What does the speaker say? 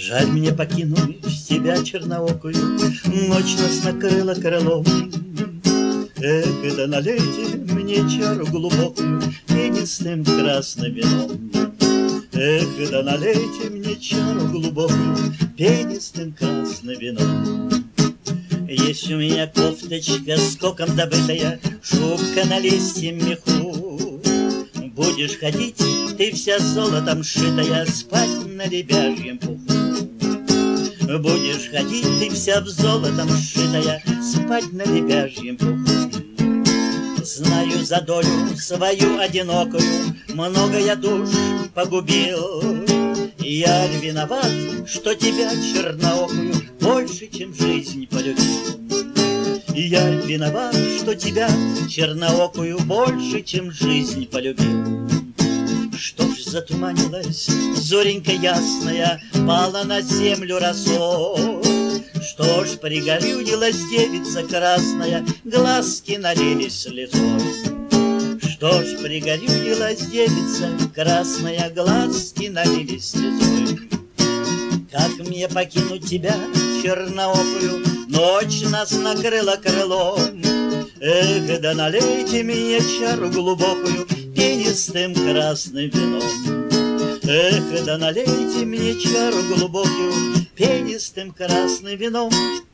Жаль мне покинуть тебя черноокую, ночь нас накрыла крылом. Эх, да налейте мне чару глубокую пенистым красным вином. Эх, да налейте мне чару глубокую пенистым красным вином. Есть у меня кофточка скоком добытая, шубка на листье меху. Будешь ходить, ты вся золотом шитая, спать на лебяжьем пуху. Будешь ходить, ты вся в золотом шитая, спать на лебяжьем пуху. Знаю за долю свою одинокую, много я душ погубил. Я ли виноват, что тебя черноокую больше, чем жизнь полюбил? Я ли виноват, что тебя черноокую больше, чем жизнь полюбил? Что ж затуманилась зоренька ясная, пала на землю росой? Что ж пригорюнилась девица красная, глазки налились слезой? Что ж пригорюнилась девица красная, глазки налились слезой? Как мне покинуть тебя, черноокую, ночь нас накрыла крылом? Эх, да налейте мне чару глубокую пенистым красным вином. Эх, да налейте мне чару глубокую пенистым красным вином.